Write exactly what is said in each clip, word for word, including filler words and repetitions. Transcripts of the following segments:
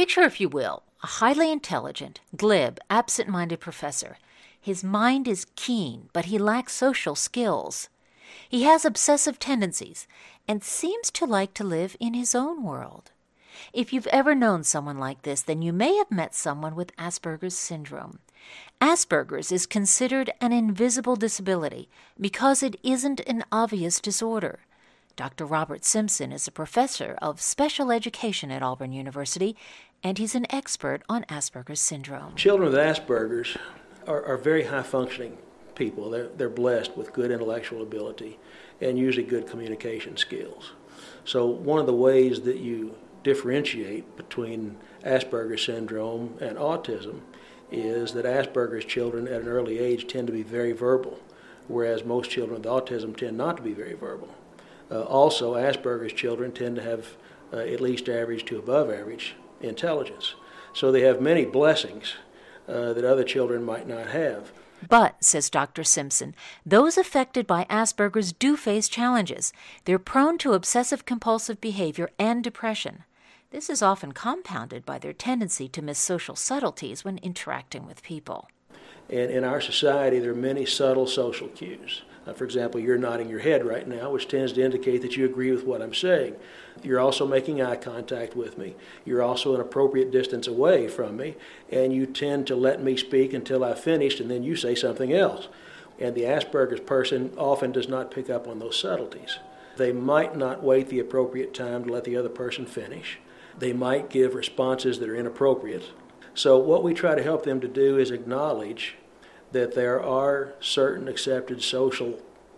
Picture, if you will, a highly intelligent, glib, absent-minded professor. His mind is keen, but he lacks social skills. He has obsessive tendencies and seems to like to live in his own world. If you've ever known someone like this, then you may have met someone with Asperger's syndrome. Asperger's is considered an invisible disability because it isn't an obvious disorder. Doctor Robert Simpson is a professor of special education at Auburn University, and he's an expert on Asperger's syndrome. Children with Asperger's are, are very high-functioning people. They're, they're blessed with good intellectual ability and usually good communication skills. So one of the ways that you differentiate between Asperger's syndrome and autism is that Asperger's children at an early age tend to be very verbal, whereas most children with autism tend not to be very verbal. Uh, also, Asperger's children tend to have uh, at least average to above average intelligence. So they have many blessings uh, that other children might not have. But, says Doctor Simpson, those affected by Asperger's do face challenges. They're prone to obsessive-compulsive behavior and depression. This is often compounded by their tendency to miss social subtleties when interacting with people. And in our society, there are many subtle social cues. Uh, for example, you're nodding your head right now, which tends to indicate that you agree with what I'm saying. You're also making eye contact with me. You're also an appropriate distance away from me, and you tend to let me speak until I've finished, and then you say something else. And the Asperger's person often does not pick up on those subtleties. They might not wait the appropriate time to let the other person finish. They might give responses that are inappropriate. So what we try to help them to do is acknowledge that there are certain accepted social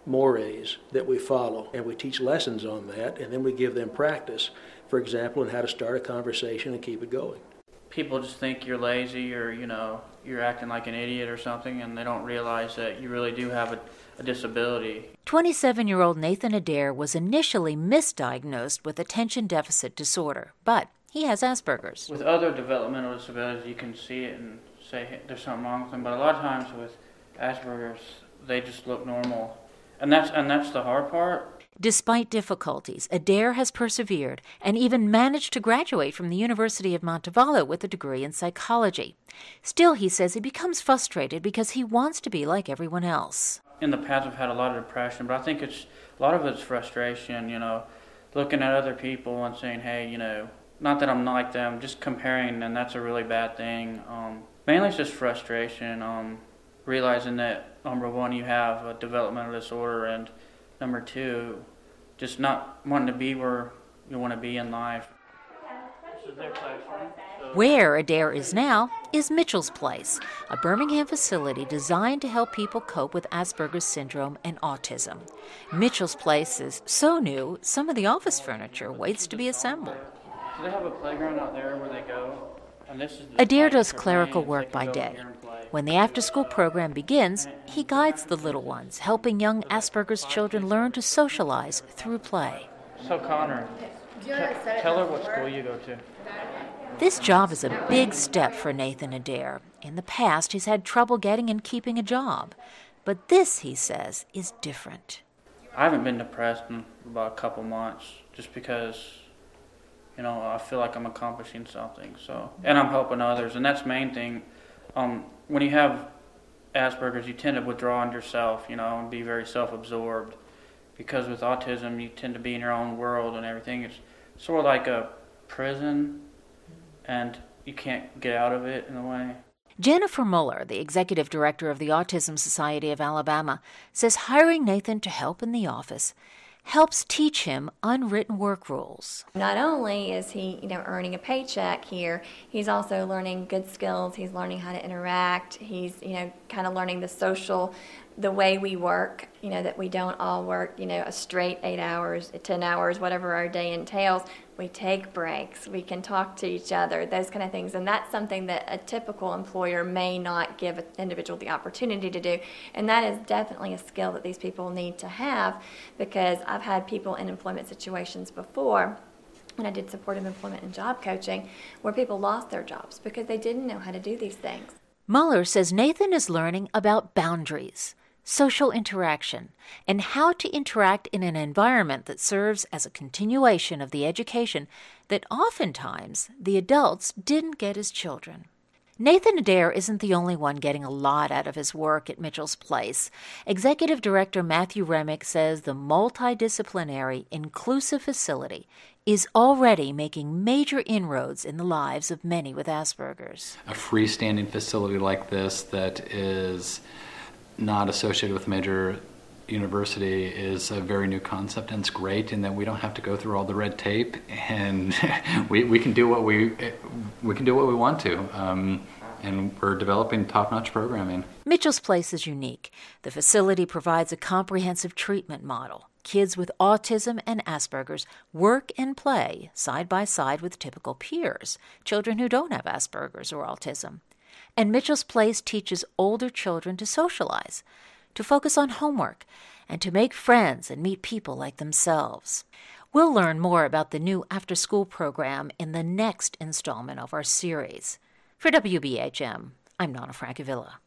mores that we follow, and we teach lessons on that, and then we give them practice, for example, in how to start a conversation and keep it going. People just think you're lazy or, you know, you're acting like an idiot or something, and they don't realize that you really do have a, a disability. twenty-seven-year-old Nathan Adair was initially misdiagnosed with attention deficit disorder, but he has Asperger's. With other developmental disabilities, you can see it and say hey, there's something wrong with them, but a lot of times with Asperger's, they just look normal. And that's and that's the hard part. Despite difficulties, Adair has persevered and even managed to graduate from the University of Montevallo with a degree in psychology. Still, he says he becomes frustrated because he wants to be like everyone else. In the past, I've had a lot of depression, but I think it's a lot of it's frustration, you know, looking at other people and saying, hey, you know, not that I'm like them, just comparing, and that's a really bad thing. Um, mainly it's just frustration, um, realizing that, number one, you have a developmental disorder, and number two, just not wanting to be where you want to be in life. This is their classroom. So Where Adair is now is Mitchell's Place, a Birmingham facility designed to help people cope with Asperger's syndrome and autism. Mitchell's Place is so new, some of the office furniture waits to be assembled. So they have a playground out there where they go, and this is Adair does clerical work by day. When the after-school program begins, he guides the little ones, helping young Asperger's children learn to socialize through play. So Connor, t- tell her what school you go to. This job is a big step for Nathan Adair. In the past, he's had trouble getting and keeping a job. But this, he says, is different. I haven't been depressed in about a couple months just because, you know, I feel like I'm accomplishing something. So, and I'm helping others, and that's the main thing. Um, when you have Asperger's, you tend to withdraw on yourself, you know, and be very self-absorbed. Because with autism, you tend to be in your own world and everything. It's sort of like a prison, and you can't get out of it in a way. Jennifer Muller, the executive director of the Autism Society of Alabama, says hiring Nathan to help in the office helps teach him unwritten work rules. Not only is he, you know, earning a paycheck here, he's also learning good skills. He's learning how to interact. He's, you know, kind of learning the social, the way we work, you know, that we don't all work, you know, a straight eight hours, ten hours, whatever our day entails. We take breaks. We can talk to each other, those kind of things. And that's something that a typical employer may not give an individual the opportunity to do. And that is definitely a skill that these people need to have, because I've had people in employment situations before, when I did supportive employment and job coaching, where people lost their jobs because they didn't know how to do these things. Muller says Nathan is learning about boundaries. social interaction, and how to interact in an environment that serves as a continuation of the education that oftentimes the adults didn't get as children. Nathan Adair isn't the only one getting a lot out of his work at Mitchell's Place. Executive Director Matthew Remick says the multidisciplinary, inclusive facility is already making major inroads in the lives of many with Asperger's. A freestanding facility like this that is not associated with a major university is a very new concept, and it's great in that we don't have to go through all the red tape, and we, we can do what we we can do what we want to, um, and we're developing top-notch programming. Mitchell's Place is unique. The facility provides a comprehensive treatment model. Kids with autism and Asperger's work and play side by side with typical peers, children who don't have Asperger's or autism. And Mitchell's Place teaches older children to socialize, to focus on homework, and to make friends and meet people like themselves. We'll learn more about the new after-school program in the next installment of our series. For W B H M, I'm Nona Francavilla.